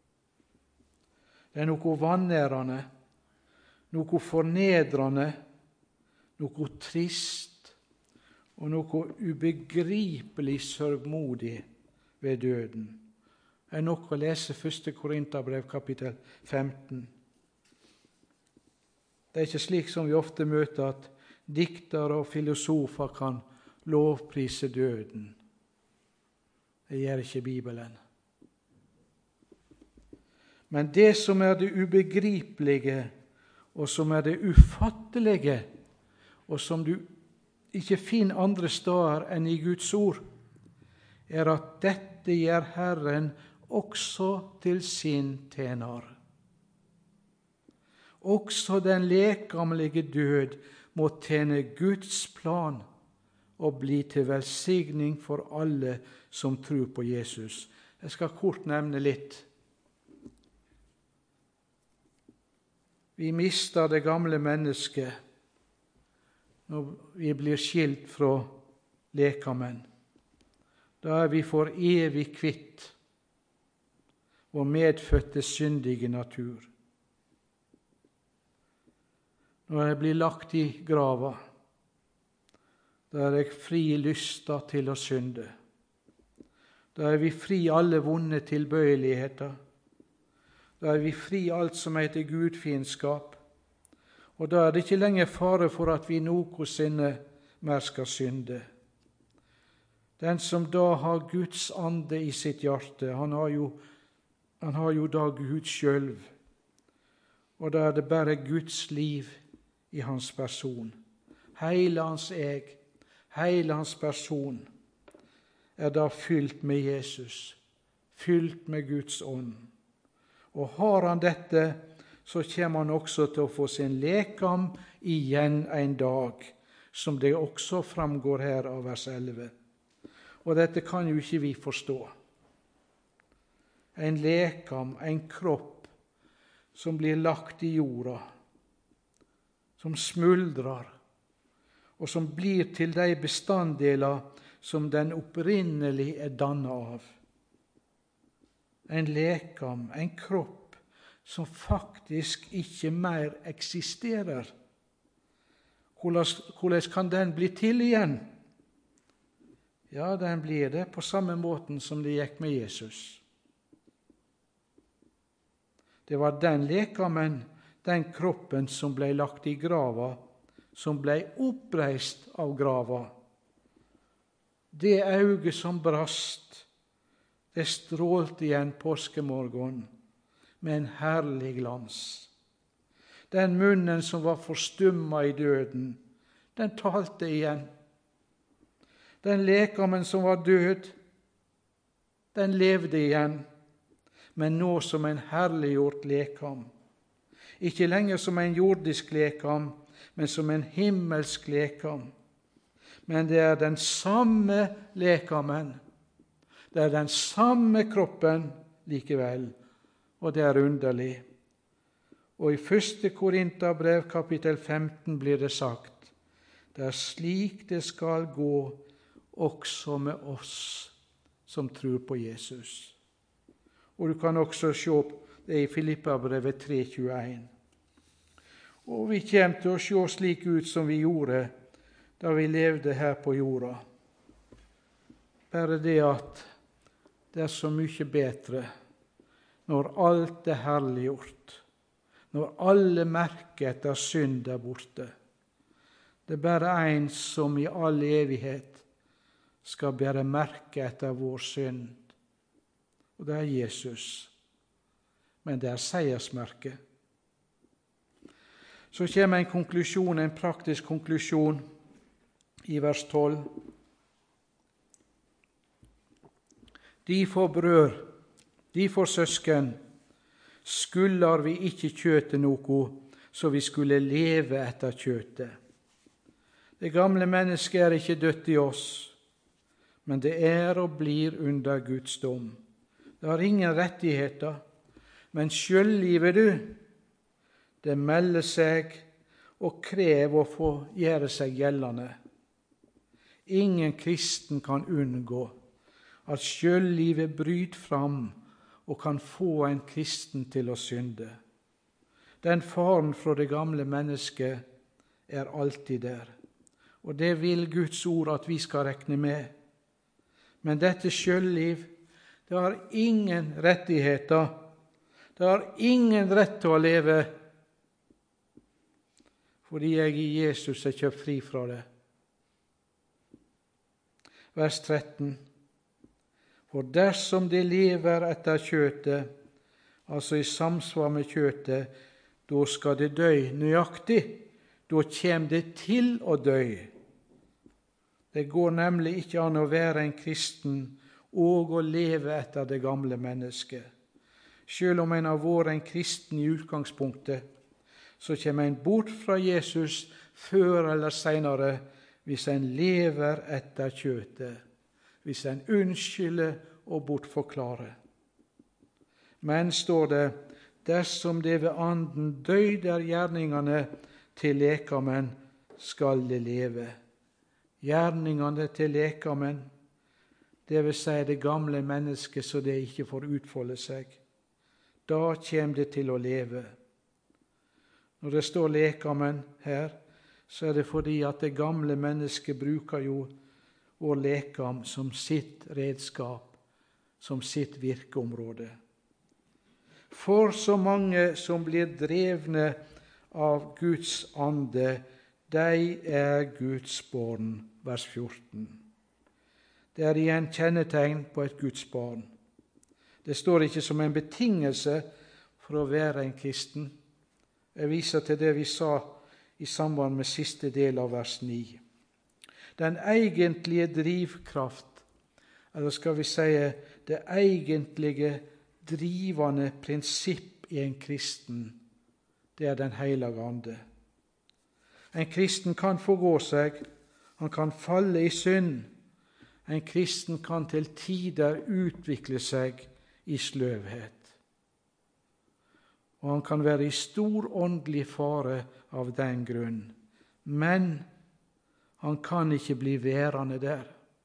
Det er noe vanærende, noe fornedrende, noe trist og noe ubegripelig sørgmodig ved døden. Det er nok å lese 1. Korinterbrev kapittel 15. Det er ikke slik som vi ofte møter, at diktere og filosofer kan lovprise døden. Det gjør ikke Bibelen. Men det som er det ubegripelige, og som er det ufattelige, og som du ikke finner andre steder enn i Guds ord, er at dette gjør Herren også til sin tjener. Også den lekamlige død må tjene Guds plan og bli til velsigning for alle som tror på Jesus. Jeg skal kort nevne litt. Vi mister det gamle mennesket når vi blir skilt fra lekamen. Da er vi for evig kvitt vår medfødte syndige natur. Når jeg blir lagt i grava, Da er jeg fri lysta til å synde. Da er vi fri alle vonde tilbøyeligheter. Da er vi fri alt som heter gudfiendskap. Og da er det ikke lenger fare for at vi noensinne mer skal synde. Den som da har Guds ande i sitt hjerte, han har jo da Gud sjølv. Og da er det bare Guds liv i hans person. Hele hans jeg, hele hans person er da fylt med Jesus, fylt med Guds ånd. Og har han dette, så kommer han også til å få sin lekam igjen en dag, som det også framgår her av vers 11. Og dette kan jo ikke vi forstå. En lekam, en kropp, som blir lagt i jorda, som smuldrer, og som blir til de bestanddeler som den opprinnelig er dannet av. En lekam, en kropp, som faktisk ikke mer eksisterer. Hvordan kan den bli til igjen? Ja, den blir det på samme måten som det gikk med Jesus. Det var den lekamen, den kroppen som ble lagt i grava, som ble oppreist av grava. Det øyet som brast, det strålte igjen påskemorgen med en herlig glans. Den munnen som var forstumma i døden, den talte igjen. Den lekamen som var død, den levde igjen, men nå som en herliggjort lekam. Ikke lenger som en jordisk lekam, men som en himmelsk lekam. Men det er den samme lekamen, det er den samme kroppen likevel, og det er underlig. Og i 1. Korinterbrev kapittel 15 blir det sagt, det er slik det skal gå også med oss som tror på Jesus. Og du kan også se det i Filipperbrevet 3,21. Og vi kommer til å se slik ut som vi gjorde da vi levde her på jorda. Bare det at det er så mye bedre når alt er herliggjort, når alle merker etter synd er borte. Det er bare en som i all evighet skal bære merke etter vår synd, og det er Jesus. Men det er seiersmerket. Så kommer en konklusjon, en praktisk konklusjon i vers 12. Derfor brød, derfor søsken, skulder vi ikke kjøtet noe, så vi skulle leve etter kjøtet. Det gamle mennesket er ikke dødt i oss, men det er og blir under Guds dom. Det har ingen rettigheter, men selvlivet det melder seg og krever å få gjøre seg gjeldende. Ingen kristen kan unngå at selvlivet bryter fram og kan få en kristen til å synde. Den faren fra det gamle mennesket er alltid der, og det vil Guds ord at vi skal regne med. Men dette selvliv, det har ingen rettigheter, det har ingen rett til å leve, fordi jeg i Jesus er kjøpt fri fra det. Vers 13. For dersom de lever etter kjøtet, altså i samsvar med kjøtet, da skal det dø nøyaktig, da kommer det til å dø. Det går nemlig ikke an å være en kristen og å leve etter det gamle mennesket. Selv om en har vært en kristen i utgangspunktet, så kommer en bort fra Jesus før eller senere hvis en lever etter kjøtet, hvis en unnskylder og bortforklarer. Men, står det, dersom det ved anden døyder gjerningene til lekamen, skal det leve. Gjerningene til lekamen, det vil si det gamle mennesket så det ikke får utfolde seg. Da kommer det til å leve. Når det står lekamen her, så er det fordi at det gamle mennesket bruker jo vår lekam som sitt redskap, som sitt virkeområde. For så mange som blir drevne av Guds ande, de er Guds barn, vers 14. Det er igjen kjennetegn på et Guds barn. Det står ikke som en betingelse for å være en kristen. Jeg viser til det vi sa i samband med siste del av vers 9. Den egentlige drivkraft, eller skal vi si det egentlige drivende prinsipp i en kristen, det er den hellige ande. En kristen kan forgå seg, han kan falle i synd. En kristen kan til tider utvikle seg i sløvhet. Og han kan være i stor åndelig fare av den grunn. Men han kan ikke bli værende der.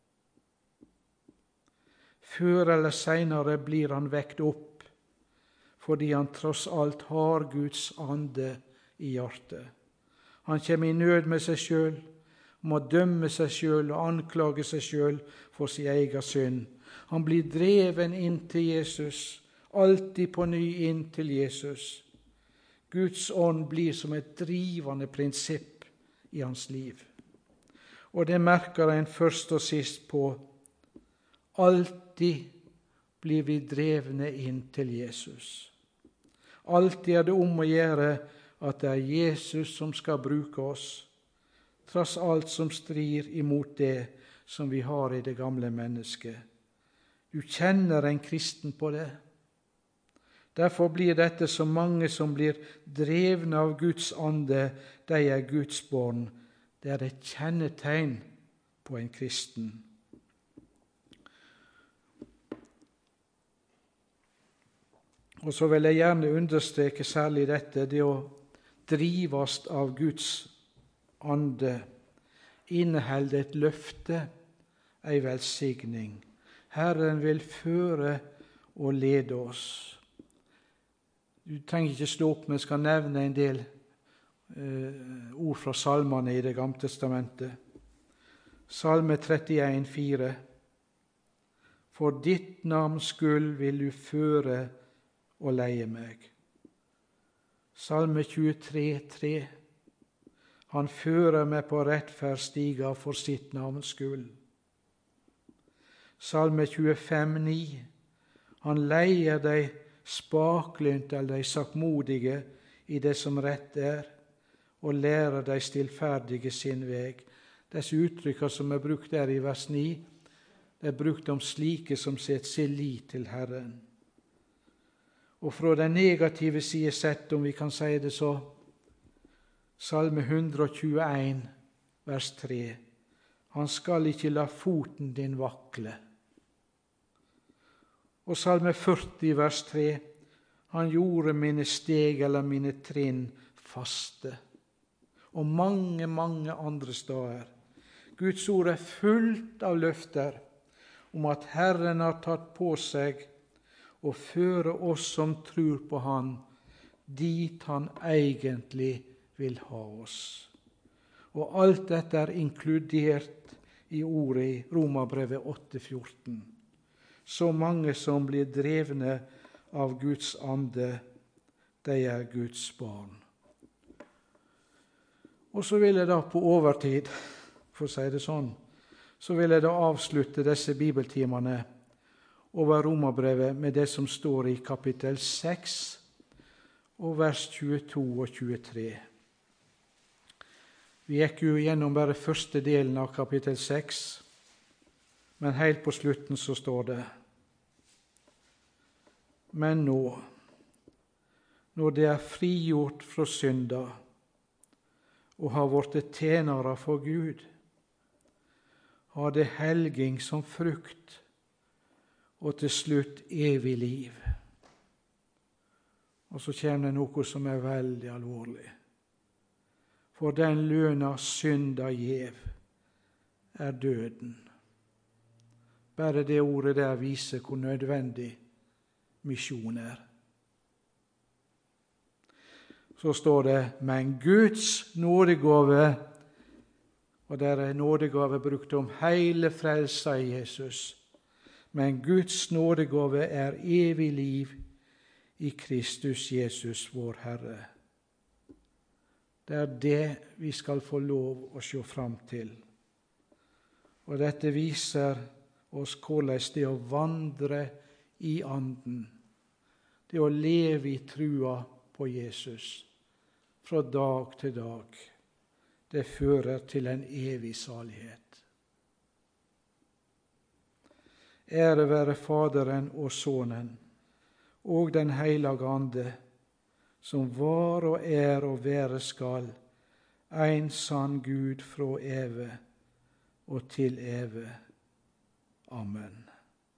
Før eller senere blir han vekt opp, fordi han tross alt har Guds ande i hjertet. Han kommer i nød med seg selv, må dømme seg selv og anklage seg selv for sin egen synd. Han blir dreven inn til Jesus, alltid på ny inn til Jesus. Guds ånd blir som et drivende prinsipp i hans liv. Og det merker en først og sist på. Alltid blir vi drevne inn til Jesus. Alltid er det om å gjøre at det er Jesus som skal bruke oss, trass alt som strir imot det som vi har i det gamle mennesket. Du kjenner en kristen på det. Derfor blir dette så mange som blir drevne av Guds ande, de er Guds barn. Det er et kjennetegn på en kristen. Og så vil jeg gjerne understreke særlig dette, det å drives av Guds ande, inneholder et løfte, ei velsigning. Herren vil føre og lede oss. Du trenger ikke stå opp, men jeg skal nevne en del ord fra salmene i Det gamle testamentet. Salme 31, 4. For ditt navns skyld vil du føre og leie meg. Salme 23, 3. Han fører meg på rettferdsstiger for sitt navns skyld. Salme 25, 9. Han leier deg spaklynt eller de saktmodige i det som rett er, og lærer de stillferdige sin veg. Disse uttrykkene som er brukt der i vers 9, det er brukt om slike som setter sin lit til Herren. Og fra den negative side sett, om vi kan si det så, Salme 121, vers 3. Han skal ikke la foten din vakle. Og Salme 40, vers 3. Han gjorde mine steg eller mine trinn faste. Og mange, mange andre steder. Guds ord er fullt av løfter om at Herren har tatt på seg å føre oss som tror på Han, dit Han egentlig vil ha oss. Og alt dette er inkludert i ordet i Romerbrevet 8,14. Så mange som blir drevne av Guds ande, de er Guds barn. Og så vil jeg da på overtid, for å si det sånn, så vil jeg da avslutte disse bibeltimene over Romerbrevet med det som står i kapittel 6 og vers 22 og 23. Vi gikk jo gjennom bare første delen av kapittel 6, men helt på slutten så står det: Men nå, når det er frigjort fra synda og har blitt tjenere for Gud, har det helging som frukt og til slutt evig liv. Og så kommer det noe som er veldig alvorlig. For den lønna synda gjev, er døden. Bare det ordet der viser hvor nødvendig misjon er. Så står det: Men Guds nådegave Og der er nådegave brukt om hele frelsa i Jesus. Men Guds nådegave er evig liv i Kristus Jesus, vår Herre. Det er det vi skal få lov å se fram til. Og dette viser oss hvordan det å vandre i Anden, det å leve i trua på Jesus fra dag til dag, det fører til en evig salighet. Ære være Faderen og Sønnen og Den hellige Ande, som var og er og være skal, ein sann Gud fra evig og til evig. Amen.